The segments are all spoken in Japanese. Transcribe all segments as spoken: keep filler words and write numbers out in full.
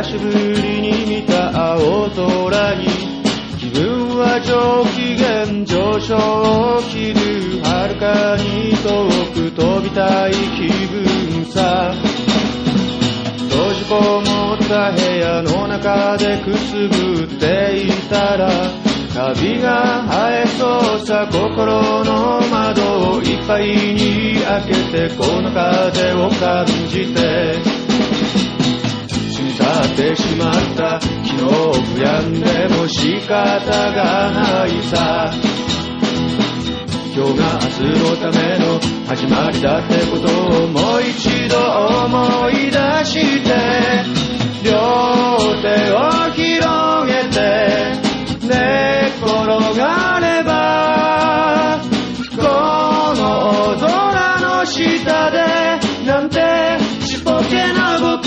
久しぶりに見た青空に気分は上機嫌上昇を切る遥かに遠く飛びたい気分さ閉じこもった部屋の中でくすぶっていたらカビが生えそうさ心の窓をいっぱいに開けてこの風を感じて過ぎ去ってしまった昨日悔やんでも仕方がないさ今日が明日のための始まりだってことをもう一度思い出して両手を広げて寝転がればこの空の下でなんてちっぽけな僕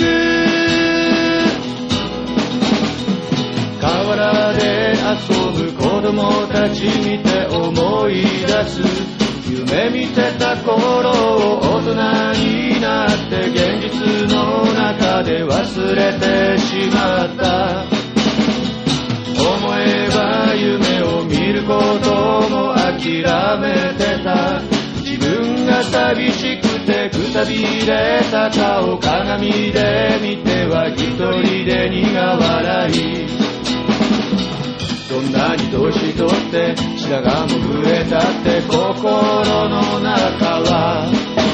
河原で遊ぶ子供たち見て思い出す夢見てた頃を大人になって現実の中で忘れてしまった思えば夢を見ることも諦めてた自分が寂しくてくたびれた顔鏡で見ては一人で苦笑いどんなに年取って白髪も増えたって心の中は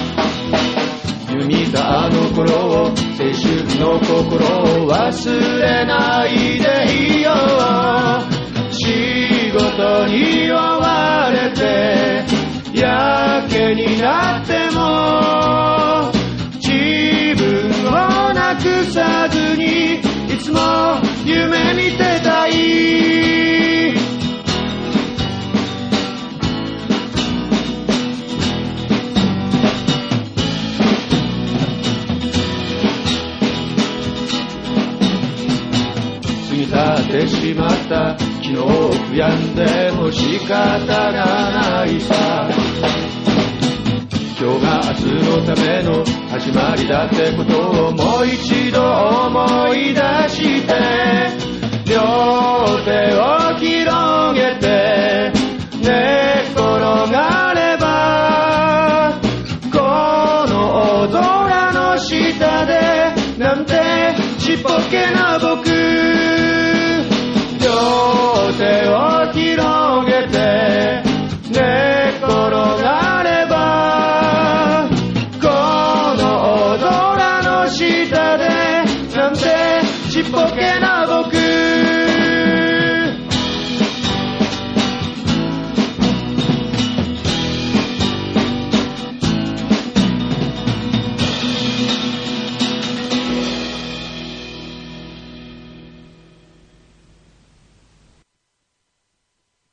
見たあの頃を青春の心を忘れないでいよう仕事に追われてやけになっても自分をなくさずにいつも夢見てたい過ぎ去ってしまった昨日悔やんでも仕方がないさ今日が明日のための始まりだってことをもう一度思い出して両手を広げて寝転がればこの空の下でなんてちっぽけな僕両手を広げて寝転がればこの空の下でなんてちっぽけ